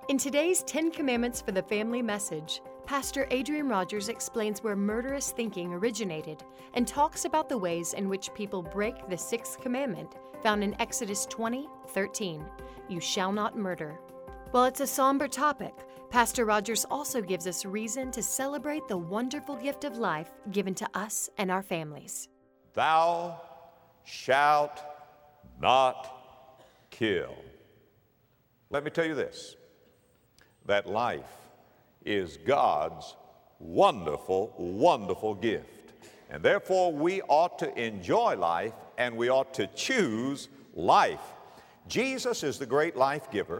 In today's 10 Commandments for the Family message, Pastor Adrian Rogers explains where murderous thinking originated and talks about the ways in which people break the sixth commandment found in Exodus 20:13, "You shall not murder." While it's a somber topic, Pastor Rogers also gives us reason to celebrate the wonderful gift of life given to us and our families. Thou shalt not kill. Let me tell you this, that life is God's wonderful, wonderful gift. And therefore we ought to enjoy life and we ought to choose life. Jesus is the great life giver.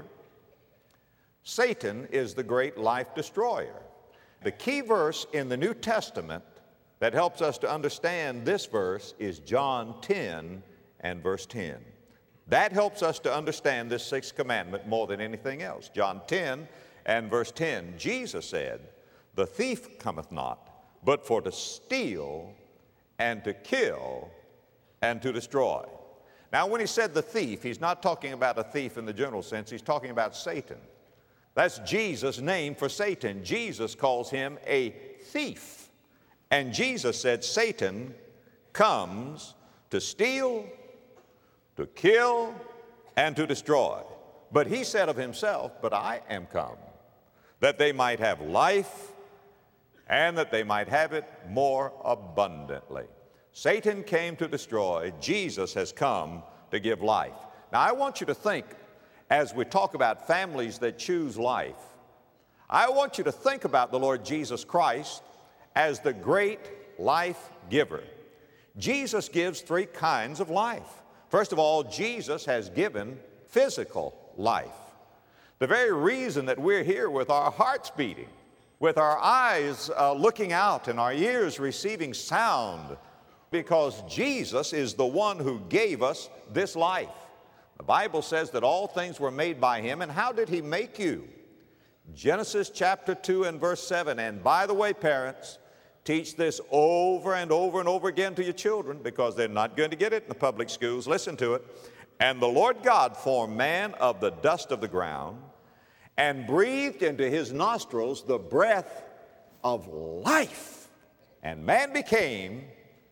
Satan is the great life destroyer. The key verse in the New Testament that helps us to understand this verse is John 10 and verse 10. That helps us to understand this sixth commandment more than anything else. John 10 and verse 10, Jesus said, "The thief cometh not, but for to steal and to kill and to destroy." Now, when he said the thief, he's not talking about a thief in the general sense. He's talking about Satan. That's Jesus' name for Satan. Jesus calls him a thief. And Jesus said Satan comes to steal, to kill, and to destroy. But he said of himself, "But I am come, that they might have life, and that they might have it more abundantly." Satan came to destroy. Jesus has come to give life. Now, I want you to think, as we talk about families that choose life, I want you to think about the Lord Jesus Christ as the great life giver. Jesus gives three kinds of life. First of all, Jesus has given physical life. The very reason that we're here with our hearts beating, with our eyes looking out and our ears receiving sound, because Jesus is the one who gave us this life. The Bible says that all things were made by Him, and how did He make you? Genesis chapter 2 and verse 7, and by the way, parents, teach this over and over and over again to your children because they're not going to get it in the public schools. Listen to it. "And the Lord God formed man of the dust of the ground and breathed into his nostrils the breath of life, and man became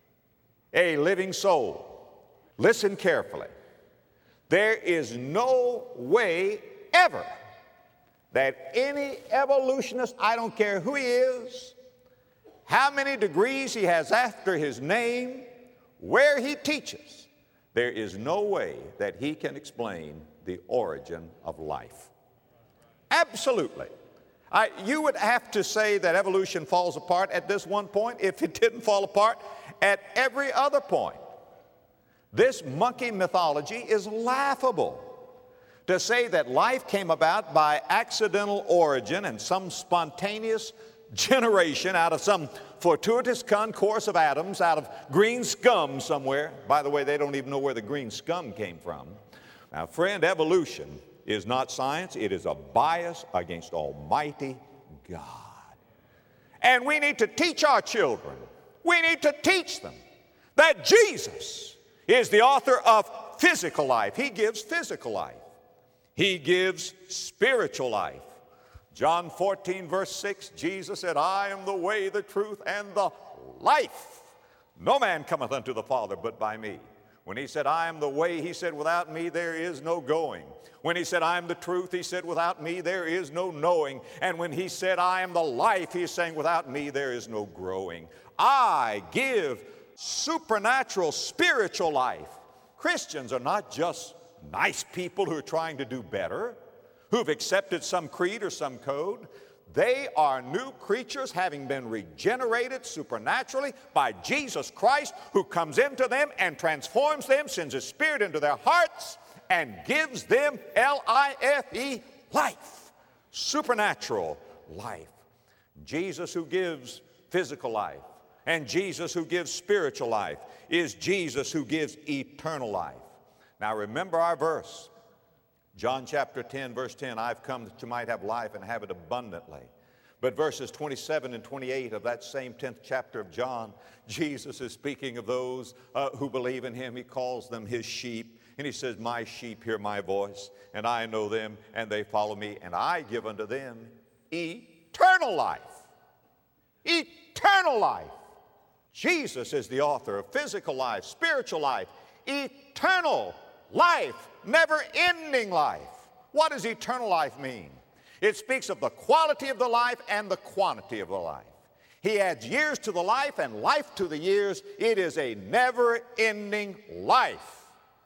a living soul." Listen carefully. There is no way ever that any evolutionist, I don't care who he is, how many degrees he has after his name, where he teaches, there is no way that he can explain the origin of life. Absolutely. You would have to say that evolution falls apart at this one point if it didn't fall apart at every other point. This monkey mythology is laughable. To say that life came about by accidental origin and some spontaneous generation out of some fortuitous concourse of atoms out of green scum somewhere. By the way, they don't even know where the green scum came from. Now, friend, evolution is not science. It is a bias against Almighty God. And we need to teach our children, we need to teach them that Jesus is the author of physical life. He gives physical life. He gives spiritual life. John 14 verse 6, Jesus said, "I am the way, the truth, and the life. No man cometh unto the Father but by me." When he said, "I am the way," he said, "without me there is no going." When he said, "I am the truth," he said, "without me there is no knowing." And when he said, "I am the life," he's saying, "without me there is no growing." I give supernatural, spiritual life. Christians are not just nice people who are trying to do better, who've accepted some creed or some code. They are new creatures having been regenerated supernaturally by Jesus Christ, who comes into them and transforms them, sends His Spirit into their hearts, and gives them L-I-F-E, life, supernatural life. Jesus who gives physical life and Jesus who gives spiritual life is Jesus who gives eternal life. Now remember our verse. John chapter 10, verse 10, "I've come that you might have life and have it abundantly." But verses 27 and 28 of that same 10th chapter of John, Jesus is speaking of those who believe in Him. He calls them His sheep. And he says, my sheep hear my voice, and I know them, and they follow me, and I give unto them eternal life. Eternal life. Jesus is the author of physical life, spiritual life, eternal life, never-ending life. What does eternal life mean? It speaks of the quality of the life and the quantity of the life. He adds years to the life and life to the years. It is a never-ending life.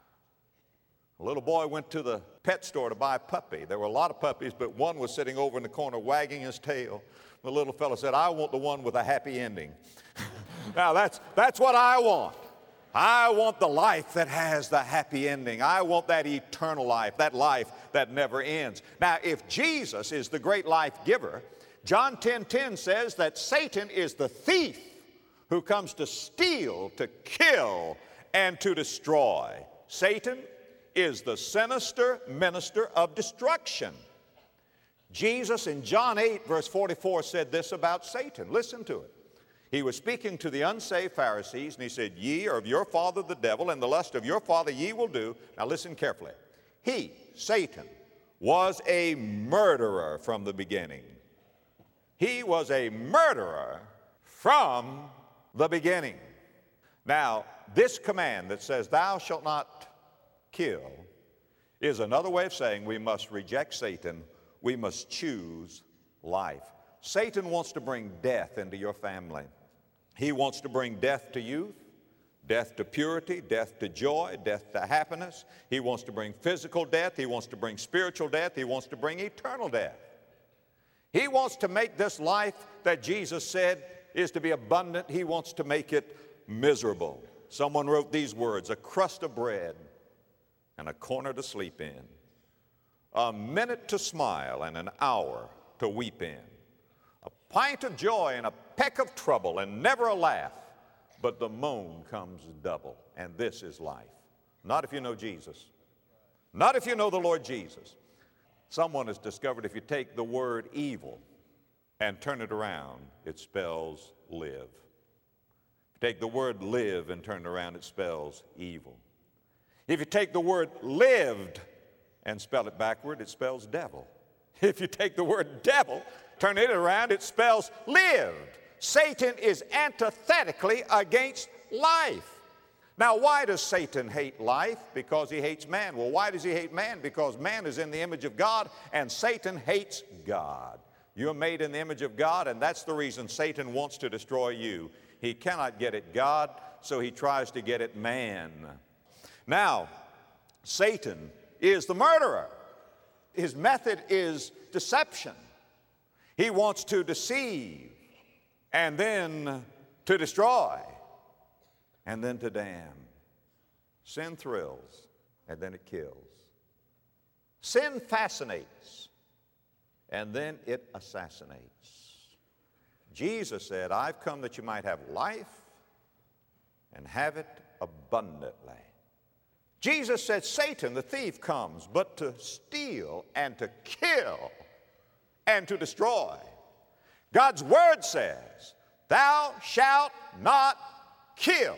A little boy went to the pet store to buy a puppy. There were a lot of puppies, but one was sitting over in the corner wagging his tail. The little fellow said, I want the one with a happy ending. Now that's what I want. I want the life that has the happy ending. I want that eternal life that never ends. Now, if Jesus is the great life giver, John 10:10 says that Satan is the thief who comes to steal, to kill, and to destroy. Satan is the sinister minister of destruction. Jesus in John 8, verse 44 said this about Satan. Listen to it. He was speaking to the unsaved Pharisees, and he said, ye are of your father the devil, and the lust of your father ye will do. Now listen carefully. He, Satan, was a murderer from the beginning. He was a murderer from the beginning. Now, this command that says, thou shalt not kill, is another way of saying we must reject Satan. We must choose life. Satan wants to bring death into your family. He wants to bring death to youth, death to purity, death to joy, death to happiness. He wants to bring physical death. He wants to bring spiritual death. He wants to bring eternal death. He wants to make this life that Jesus said is to be abundant, he wants to make it miserable. Someone wrote these words, a crust of bread and a corner to sleep in, a minute to smile and an hour to weep in, a pint of joy and a peck of trouble and never a laugh, but the moan comes double, and this is life. Not if you know Jesus. Not if you know the Lord Jesus. Someone has discovered if you take the word evil and turn it around, it spells live. If you take the word live and turn it around, it spells evil. If you take the word lived and spell it backward, it spells devil. If you take the word devil, turn it around, it spells lived. Satan is antithetically against life. Now, why does Satan hate life? Because he hates man. Well, why does he hate man? Because man is in the image of God, and Satan hates God. You're made in the image of God, and that's the reason Satan wants to destroy you. He cannot get at God, so he tries to get at man. Now, Satan is the murderer. His method is deception. He wants to deceive, and then to destroy, and then to damn. Sin thrills, and then it kills. Sin fascinates, and then it assassinates. Jesus said, I've come that you might have life and have it abundantly. Jesus said, Satan, the thief, comes but to steal and to kill and to destroy. God's word says, thou shalt not kill.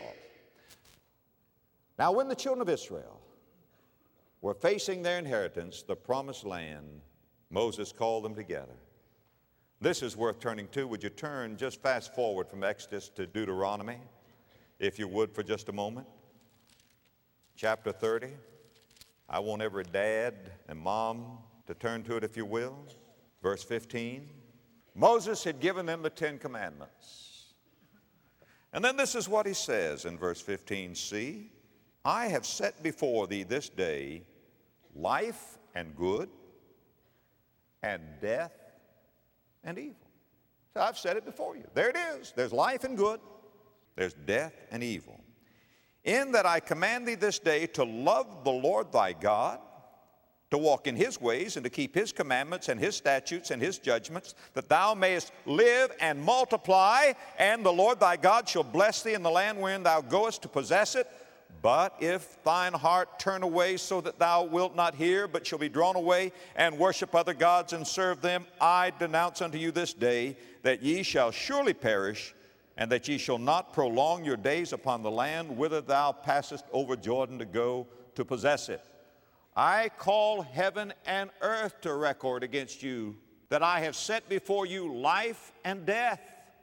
Now, when the children of Israel were facing their inheritance, the promised land, Moses called them together. This is worth turning to. Would you turn, just fast forward from Exodus to Deuteronomy, if you would, for just a moment. Chapter 30. I want every dad and mom to turn to it, if you will. Verse 15. Moses had given them the 10 Commandments. And then this is what he says in verse 15. See, I have set before thee this day life and good, and death and evil. So I've set it before you. There it is. There's life and good. There's death and evil. In that I command thee this day to love the Lord thy God, to walk in his ways and to keep his commandments and his statutes and his judgments, that thou mayest live and multiply, and the Lord thy God shall bless thee in the land wherein thou goest to possess it. But if thine heart turn away so that thou wilt not hear, but shall be drawn away and worship other gods and serve them, I denounce unto you this day that ye shall surely perish, and that ye shall not prolong your days upon the land whither thou passest over Jordan to go to possess it. I call heaven and earth to record against you that I have set before you life and death,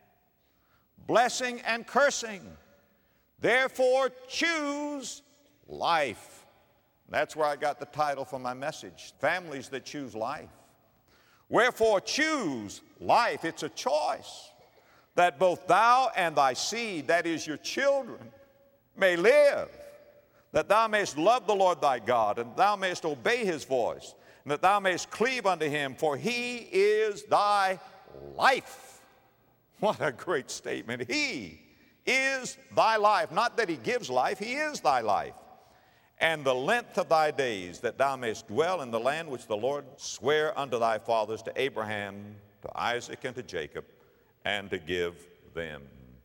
blessing and cursing. Therefore choose life. That's where I got the title for my message, Families That Choose Life. Wherefore choose life. It's a choice, that both thou and thy seed, that is your children, may live, that thou mayest love the Lord thy God, and thou mayest obey his voice, and that thou mayest cleave unto him, for he is thy life. What a great statement. He is thy life. Not that he gives life, he is thy life. And the length of thy days, that thou mayest dwell in the land which the Lord sware unto thy fathers, to Abraham, to Isaac, and to Jacob, and to give them.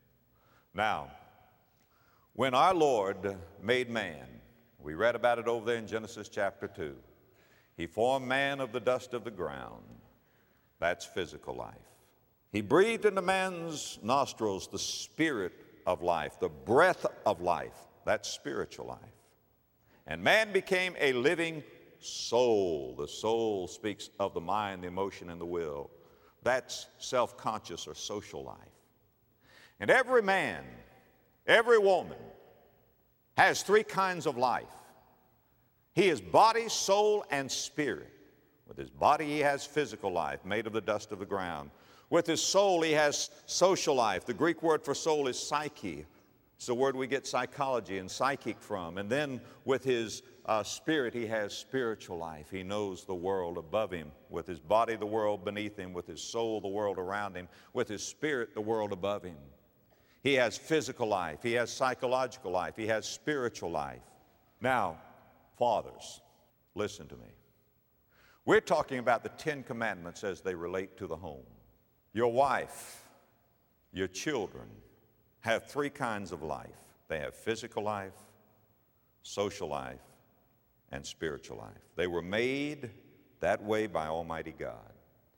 Now, when our Lord made man, we read about it over there in Genesis chapter 2. He formed man of the dust of the ground. That's physical life. He breathed into man's nostrils the spirit of life, the breath of life. That's spiritual life. And man became a living soul. The soul speaks of the mind, the emotion, and the will. That's self-conscious or social life. And every man, every woman has three kinds of life. He is body, soul, and spirit. With his body, he has physical life, made of the dust of the ground. With his soul, he has social life. The Greek word for soul is psyche. It's the word we get psychology and psychic from. And then with his spirit, he has spiritual life. He knows the world above him. With his body, the world beneath him. With his soul, the world around him. With his spirit, the world above him. He has physical life. He has psychological life. He has spiritual life. Now, fathers, listen to me. We're talking about the 10 Commandments as they relate to the home. Your wife, your children have three kinds of life. They have physical life, social life, and spiritual life. They were made that way by Almighty God.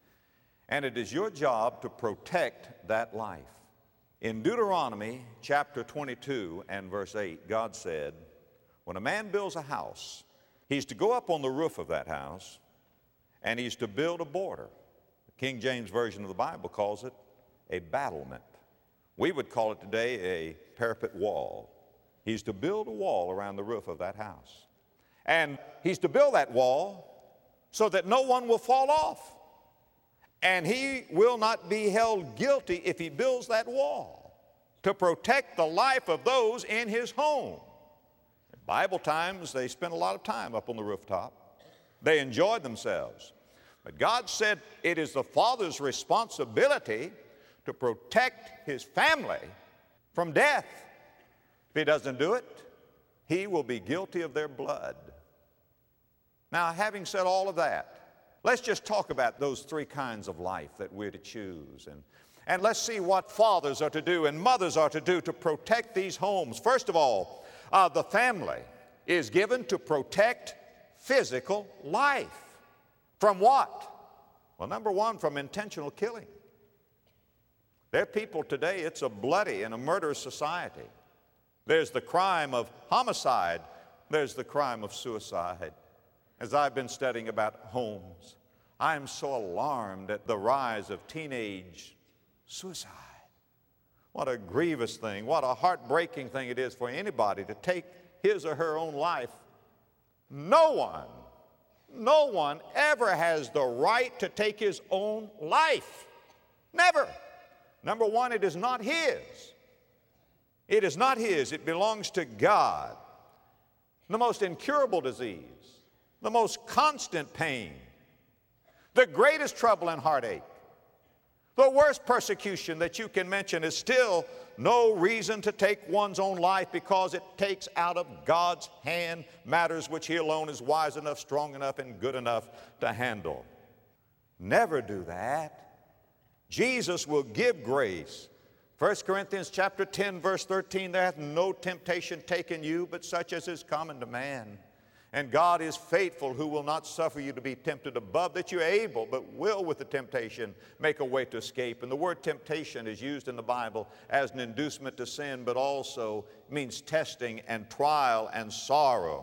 And it is your job to protect that life. In Deuteronomy chapter 22 and verse 8, God said, when a man builds a house, he's to go up on the roof of that house, and he's to build a border. The King James Version of the Bible calls it a battlement. We would call it today a parapet wall. He's to build a wall around the roof of that house. And he's to build that wall so that no one will fall off. And he will not be held guilty if he builds that wall to protect the life of those in his home. In Bible times, they spent a lot of time up on the rooftop. They enjoyed themselves. But God said it is the father's responsibility to protect his family from death. If he doesn't do it, he will be guilty of their blood. Now, having said all of that, let's just talk about those three kinds of life that we're to choose. And let's see what fathers are to do and mothers are to do to protect these homes. First of all, the family is given to protect physical life. From what? Well, number one, from intentional killing. There are people today, it's a bloody and a murderous society. There's the crime of homicide. There's the crime of suicide. As I've been studying about homes, I am so alarmed at the rise of teenage suicide. What a grievous thing, what a heartbreaking thing it is for anybody to take his or her own life. No one ever has the right to take his own life. Never. Number one, it is not his. It is not his. It belongs to God. The most incurable disease, the most constant pain, the greatest trouble and heartache, the worst persecution that you can mention is still no reason to take one's own life, because it takes out of God's hand matters which he alone is wise enough, strong enough, and good enough to handle. Never do that. Jesus will give grace. 1 Corinthians chapter 10, verse 13, there hath no temptation taken you, but such as is common to man. And God is faithful, who will not suffer you to be tempted above that you're able, but will with the temptation make a way to escape. And the word temptation is used in the Bible as an inducement to sin, but also means testing and trial and sorrow.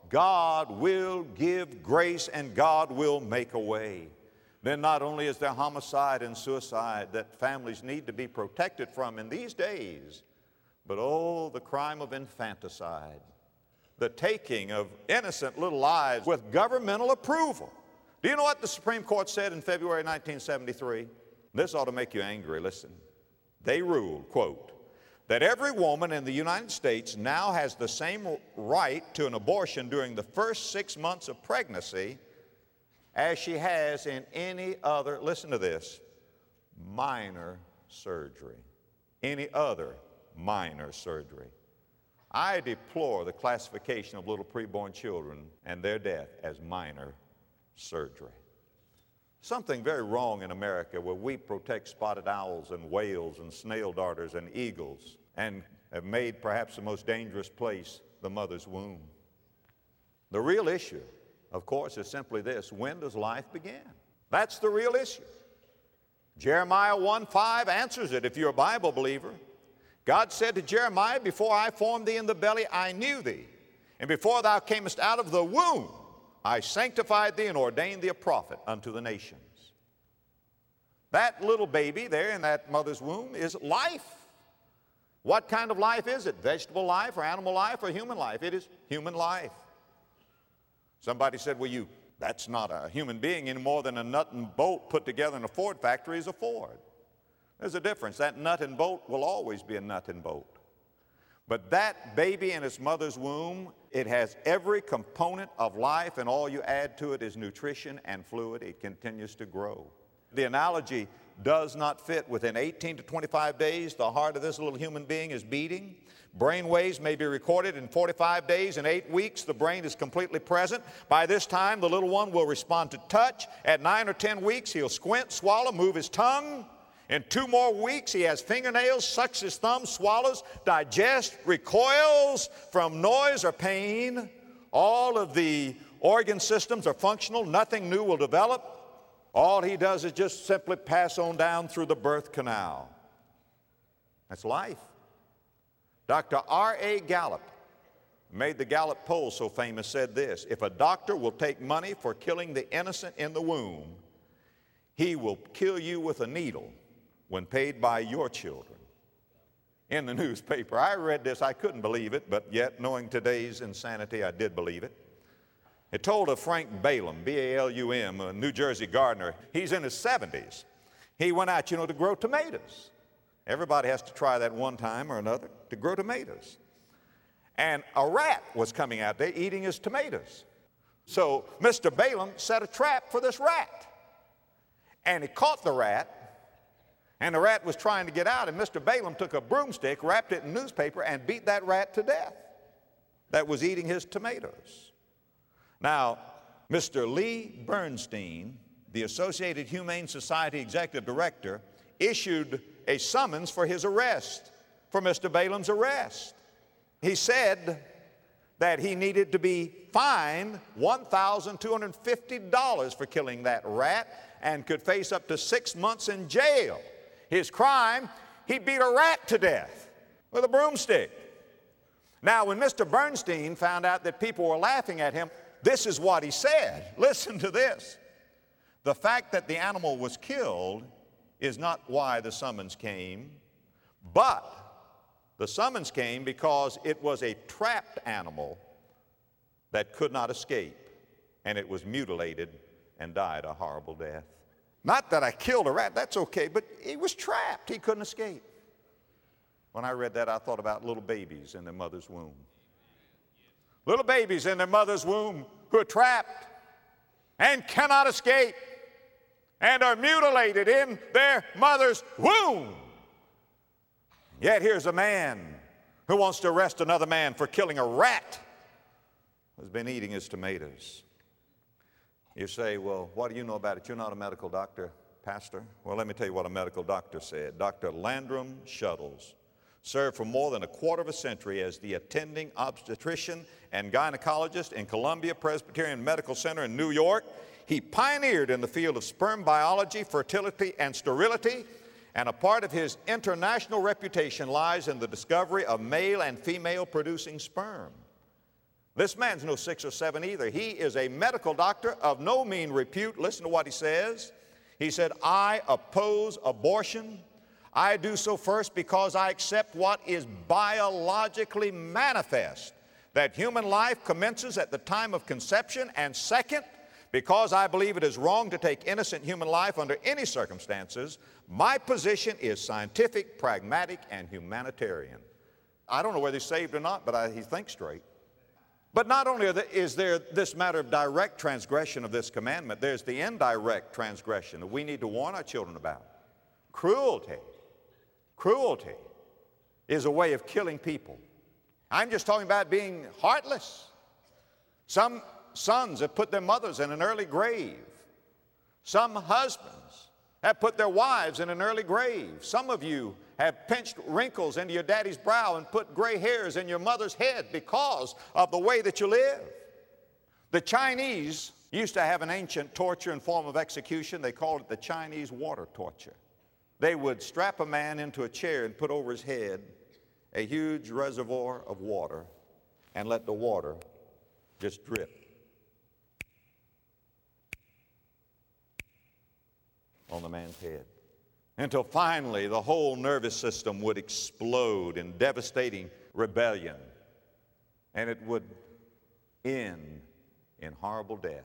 God will give grace and God will make a way. Then not only is there homicide and suicide that families need to be protected from in these days, but oh, the crime of infanticide, the taking of innocent little lives with governmental approval. Do you know what the Supreme Court said in February 1973? This ought to make you angry. Listen. They ruled, quote, that every woman in the United States now has the same right to an abortion during the first 6 months of pregnancy as she has in any other, listen to this, minor surgery. Any other minor surgery. I deplore the classification of little preborn children and their death as minor surgery. Something very wrong in America where we protect spotted owls and whales and snail darters and eagles and have made perhaps the most dangerous place the mother's womb. The real issue, of course, is simply this: when does life begin? That's the real issue. Jeremiah 1:5 answers it if you're a Bible believer. God said to Jeremiah, before I formed thee in the belly, I knew thee. And before thou camest out of the womb, I sanctified thee and ordained thee a prophet unto the nations. That little baby there in that mother's womb is life. What kind of life is it? Vegetable life or animal life or human life? It is human life. Somebody said, well, that's not a human being any more than a nut and bolt put together in a Ford factory is a Ford. There's a difference. That nut and bolt will always be a nut and bolt. But that baby in its mother's womb, it has every component of life, and all you add to it is nutrition and fluid. It continues to grow. The analogy does not fit. Within 18 to 25 days, the heart of this little human being is beating. Brain waves may be recorded in 45 days. In 8 weeks, the brain is completely present. By this time, the little one will respond to touch. At 9 or 10 weeks, he'll squint, swallow, move his tongue. In 2 more weeks, he has fingernails, sucks his thumb, swallows, digests, recoils from noise or pain. All of the organ systems are functional. Nothing new will develop. All he does is just simply pass on down through the birth canal. That's life. Dr. R.A. Gallup made the Gallup poll so famous, said this: if a doctor will take money for killing the innocent in the womb, he will kill you with a needle when paid by your children. In the newspaper. I read this, I couldn't believe it, but yet, knowing today's insanity, I did believe it. It told of Frank Balaam, B-A-L-U-M, a New Jersey gardener. He's in his 70s. He went out, to grow tomatoes. Everybody has to try that one time or another, to grow tomatoes. And a rat was coming out there eating his tomatoes. So Mr. Balaam set a trap for this rat. And he caught the rat, and the rat was trying to get out, and Mr. Balaam took a broomstick, wrapped it in newspaper, and beat that rat to death that was eating his tomatoes. Now, Mr. Lee Bernstein, the Associated Humane Society Executive Director, issued a summons for his arrest, for Mr. Balaam's arrest. He said that he needed to be fined $1,250 for killing that rat and could face up to 6 months in jail. His crime, he beat a rat to death with a broomstick. Now, when Mr. Bernstein found out that people were laughing at him, this is what he said. Listen to this. The fact that the animal was killed is not why the summons came, but the summons came because it was a trapped animal that could not escape, and it was mutilated and died a horrible death. Not that I killed a rat, that's okay, but he was trapped. He couldn't escape. When I read that, I thought about little babies in their mother's womb. Little babies in their mother's womb who are trapped and cannot escape and are mutilated in their mother's womb. Yet here's a man who wants to arrest another man for killing a rat who's been eating his tomatoes. You say, well, what do you know about it? You're not a medical doctor, Pastor. Well, let me tell you what a medical doctor said. Dr. Landrum Shuttles served for more than a quarter of a century as the attending obstetrician and gynecologist in Columbia Presbyterian Medical Center in New York. He pioneered in the field of sperm biology, fertility, and sterility, and a part of his international reputation lies in the discovery of male and female producing sperm. This man's no 6 or 7 either. He is a medical doctor of no mean repute. Listen to what he says. He said, I oppose abortion. I do so first because I accept what is biologically manifest, that human life commences at the time of conception, and second, because I believe it is wrong to take innocent human life under any circumstances. My position is scientific, pragmatic, and humanitarian. I don't know whether he's saved or not, but he thinks straight. But not only is there this matter of direct transgression of this commandment, there's the indirect transgression that we need to warn our children about. Cruelty. Cruelty is a way of killing people. I'm just talking about being heartless. Some sons have put their mothers in an early grave. Some husbands have put their wives in an early grave. Some of you have pinched wrinkles into your daddy's brow and put gray hairs in your mother's head because of the way that you live. The Chinese used to have an ancient torture and form of execution. They called it the Chinese water torture. They would strap a man into a chair and put over his head a huge reservoir of water and let the water just drip on the man's head until finally the whole nervous system would explode in devastating rebellion, and it would end in horrible death.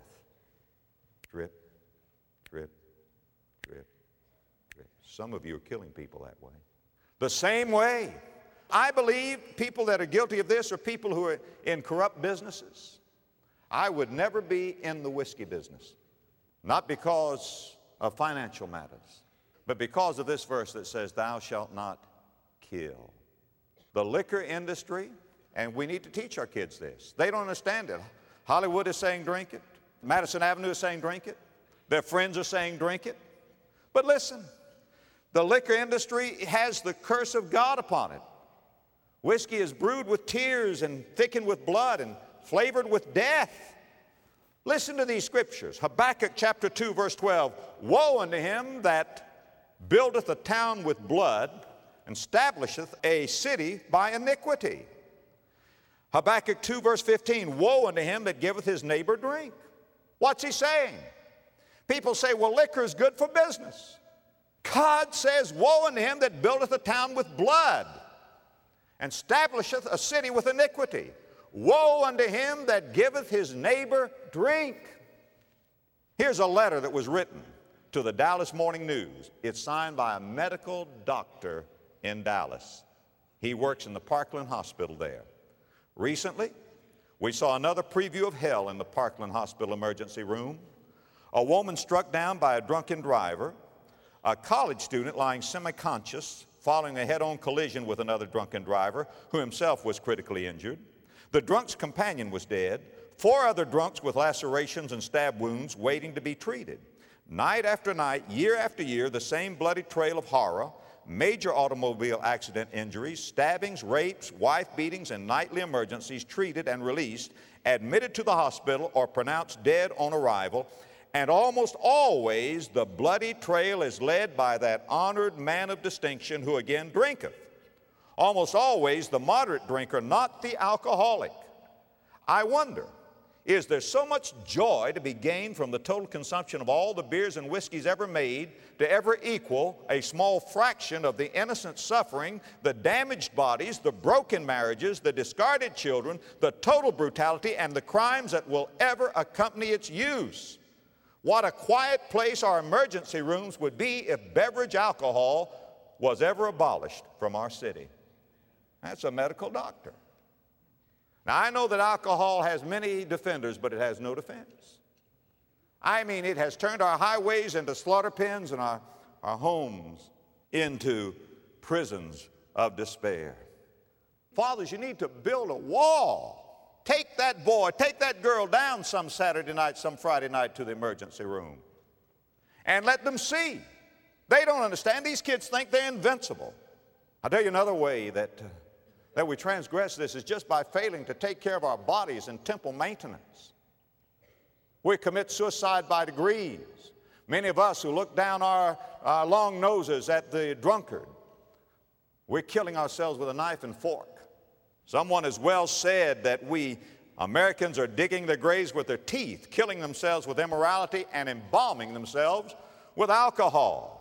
Drip, drip, drip, drip. Some of you are killing people that way. The same way, I believe people that are guilty of this are people who are in corrupt businesses. I would never be in the whiskey business, not because of financial matters, but because of this verse that says, thou shalt not kill. The liquor industry, and we need to teach our kids this. They don't understand it. Hollywood is saying drink it. Madison Avenue is saying drink it. Their friends are saying drink it. But listen, the liquor industry has the curse of God upon it. Whiskey is brewed with tears and thickened with blood and flavored with death. Listen to these scriptures. Habakkuk chapter 2 verse 12. Woe unto him that buildeth a town with blood and establisheth a city by iniquity. Habakkuk 2 verse 15. Woe unto him that giveth his neighbor drink. What's he saying? People say, well, liquor is good for business. God says, woe unto him that buildeth a town with blood and establisheth a city with iniquity. Woe unto him that giveth his neighbor drink. Here's a letter that was written to the Dallas Morning News. It's signed by a medical doctor in Dallas. He works in the Parkland Hospital there. Recently, we saw another preview of hell in the Parkland Hospital emergency room. A woman struck down by a drunken driver, a college student lying semi-conscious following a head-on collision with another drunken driver who himself was critically injured. The drunk's companion was dead. 4 other drunks with lacerations and stab wounds waiting to be treated. Night after night, year after year, the same bloody trail of horror, major automobile accident injuries, stabbings, rapes, wife beatings, and nightly emergencies treated and released, admitted to the hospital or pronounced dead on arrival, and almost always the bloody trail is led by that honored man of distinction who again drinketh. Almost always the moderate drinker, not the alcoholic. I wonder, is there so much joy to be gained from the total consumption of all the beers and whiskeys ever made to ever equal a small fraction of the innocent suffering, the damaged bodies, the broken marriages, the discarded children, the total brutality, and the crimes that will ever accompany its use? What a quiet place our emergency rooms would be if beverage alcohol was ever abolished from our city. That's a medical doctor. Now, I know that alcohol has many defenders, but it has no defense. I mean, it has turned our highways into slaughter pens and our homes into prisons of despair. Fathers, you need to build a wall. Take that boy, take that girl down some Saturday night, some Friday night to the emergency room and let them see. They don't understand. These kids think they're invincible. I'll tell you another way that we transgress this is just by failing to take care of our bodies and temple maintenance. We commit suicide by degrees. Many of us who look down our long noses at the drunkard, we're killing ourselves with a knife and fork. Someone has well said that we Americans are digging their graves with their teeth, killing themselves with immorality, and embalming themselves with alcohol.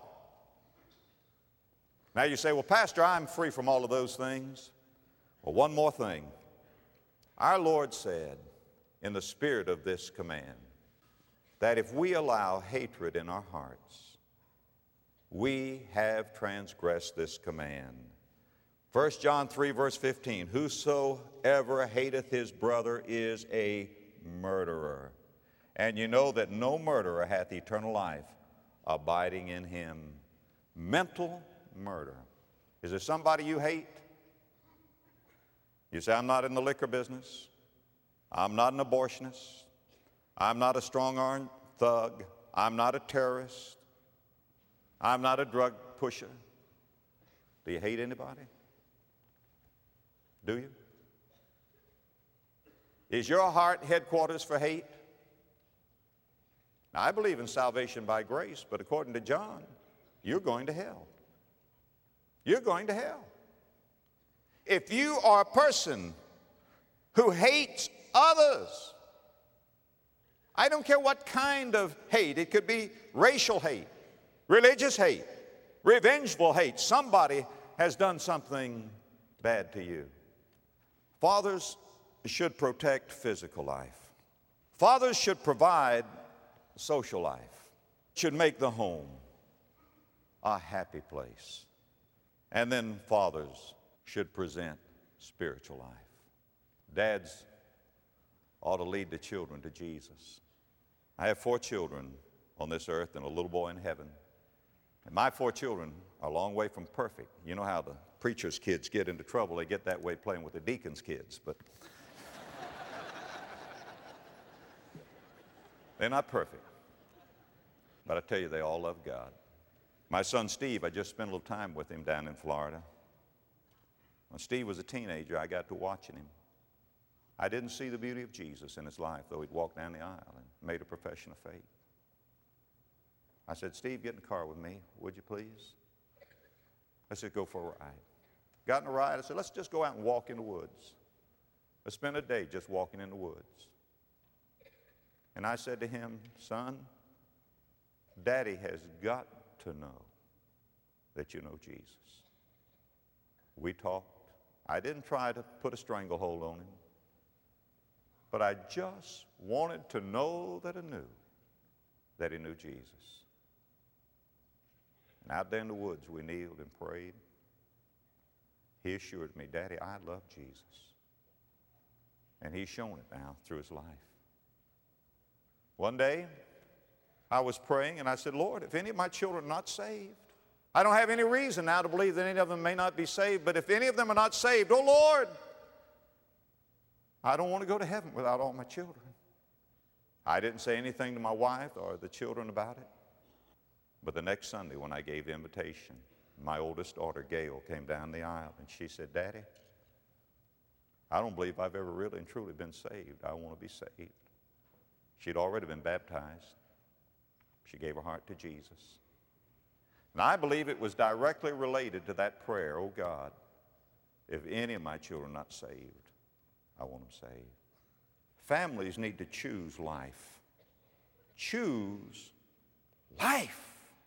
Now you say, well, Pastor, I'm free from all of those things. Well, one more thing. Our Lord said in the spirit of this command that if we allow hatred in our hearts, we have transgressed this command. 1 John 3, verse 15, whosoever hateth his brother is a murderer. And you know that no murderer hath eternal life abiding in him. Mental murder. Is there somebody you hate? You say, I'm not in the liquor business. I'm not an abortionist. I'm not a strong-armed thug. I'm not a terrorist. I'm not a drug pusher. Do you hate anybody? Do you? Is your heart headquarters for hate? Now, I believe in salvation by grace, but according to John, you're going to hell. You're going to hell. If you are a person who hates others, I don't care what kind of hate. It could be racial hate, religious hate, revengeful hate. Somebody has done something bad to you. Fathers should protect physical life. Fathers should provide social life, should make the home a happy place. And then fathers should present spiritual life. Dads ought to lead the children to Jesus. I have 4 children on this earth and a little boy in heaven. And my 4 children are a long way from perfect. You know how the preacher's kids get into trouble. They get that way playing with the deacon's kids. But they're not perfect. But I tell you, they all love God. My son Steve, I just spent a little time with him down in Florida. When Steve was a teenager, I got to watching him. I didn't see the beauty of Jesus in his life, though he'd walked down the aisle and made a profession of faith. I said, Steve, get in the car with me, would you please? I said, go for a ride. Got in a ride. I said, let's just go out and walk in the woods. Let's spend a day just walking in the woods. And I said to him, son, Daddy has got to know that you know Jesus. We talked. I didn't try to put a stranglehold on him, but I just wanted to know that I knew that he knew Jesus. And out there in the woods, we kneeled and prayed. He assured me, Daddy, I love Jesus. And he's shown it now through his life. One day, I was praying and I said, Lord, if any of my children are not saved, I don't have any reason now to believe that any of them may not be saved, but if any of them are not saved, oh Lord, I don't want to go to heaven without all my children. I didn't say anything to my wife or the children about it. But the next Sunday when I gave the invitation, my oldest daughter, Gail, came down the aisle and she said, Daddy, I don't believe I've ever really and truly been saved. I want to be saved. She'd already been baptized. She gave her heart to Jesus. And I believe it was directly related to that prayer, oh God, if any of my children are not saved, I want them saved. Families need to choose life. Choose life.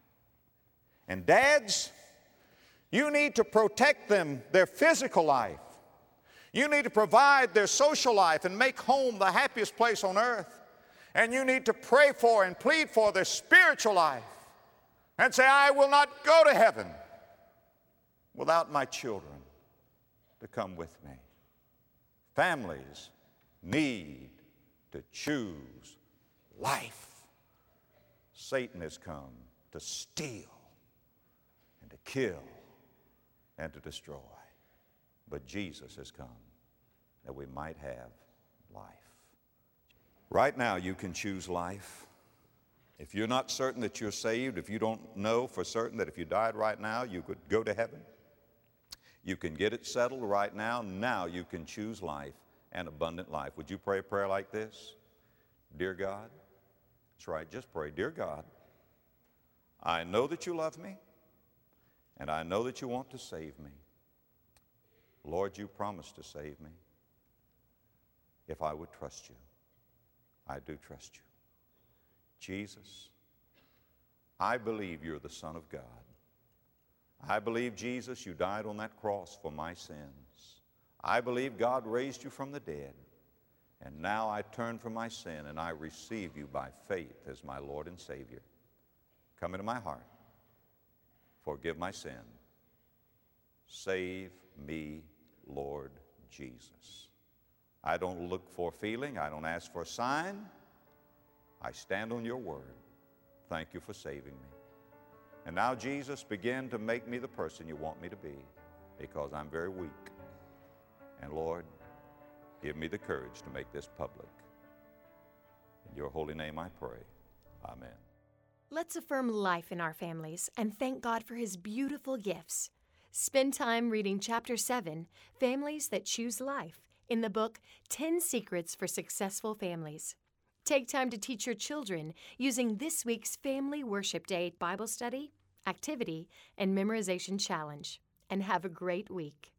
And dads, you need to protect them, their physical life. You need to provide their social life and make home the happiest place on earth. And you need to pray for and plead for their spiritual life and say, I will not go to heaven without my children to come with me. Families need to choose life. Satan has come to steal and to kill and to destroy. But Jesus has come that we might have life. Right now, you can choose life. If you're not certain that you're saved, if you don't know for certain that if you died right now, you could go to heaven, you can get it settled right now. Now you can choose life and abundant life. Would you pray a prayer like this? Dear God, that's right, just pray. Dear God, I know that you love me, and I know that you want to save me. Lord, you promised to save me. if I would trust you. I do trust you. Jesus, I believe you're the Son of God. I believe, Jesus, you died on that cross for my sins. I believe God raised you from the dead. And now I turn from my sin and I receive you by faith as my Lord and Savior. Come into my heart. Forgive my sin. Save me, Lord Jesus. I don't look for a feeling. I don't ask for a sign. I stand on your word. Thank you for saving me. And now, Jesus, begin to make me the person you want me to be, because I'm very weak. And Lord, give me the courage to make this public. In your holy name I pray. Amen. Let's affirm life in our families and thank God for His beautiful gifts. Spend time reading Chapter 7, Families That Choose Life, in the book 10 Secrets for Successful Families. Take time to teach your children using this week's Family Worship Day Bible study, activity, and memorization challenge. And have a great week.